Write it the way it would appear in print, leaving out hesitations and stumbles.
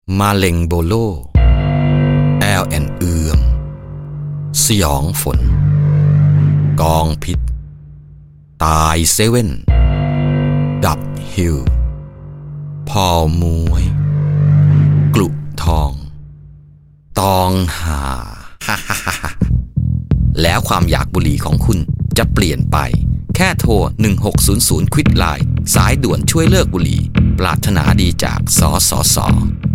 มาเล็งโบโลแอลแอนเอือมสยองฝนกองพิษตายเซเว่นดับฮิลพอลมวยกลุทองตองหา แล้วความอยากบุหรี่ของคุณจะเปลี่ยนไปแค่โทร1600 ควิกไลน์สายด่วนช่วยเลิกบุหรี่ปรารถนาดีจากสสส